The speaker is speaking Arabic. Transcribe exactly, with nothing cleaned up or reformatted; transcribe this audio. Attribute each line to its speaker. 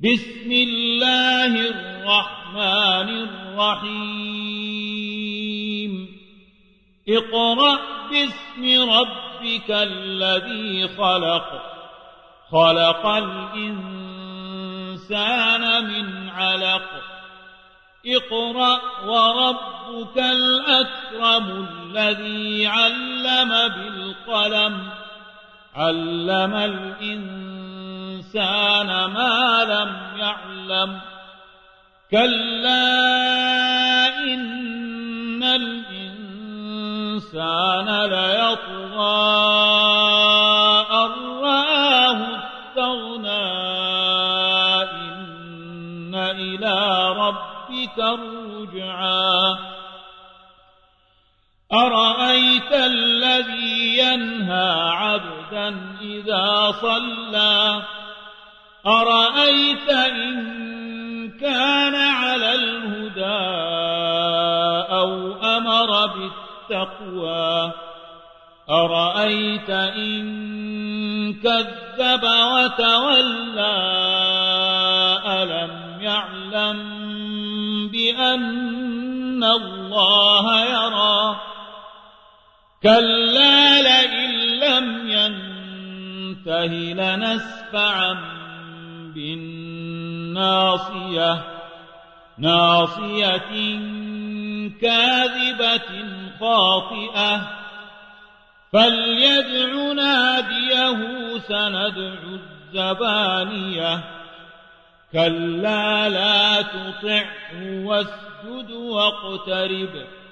Speaker 1: بسم الله الرحمن الرحيم اقرأ باسم ربك الذي خلق خلق الإنسان من علق اقرأ وربك الأكرم الذي علم بالقلم علم الإنسان ما لم يعلم كلا إن الإنسان ليطغى أن رآه استغنى إن إلى ربك الرجعى أرأيت الذي ينهى عبدا إذا صلى أرأيت إن كان على الهدى أو أمر بالتقوى أرأيت إن كذب وتولى ألم يعلم بأن الله يرى كلا لئن لم ينته لنسفعا بالناصية ناصية كاذبة خاطئة فليدع ناديه سندع الزبانية كلا لا تطعه واسجد واقترب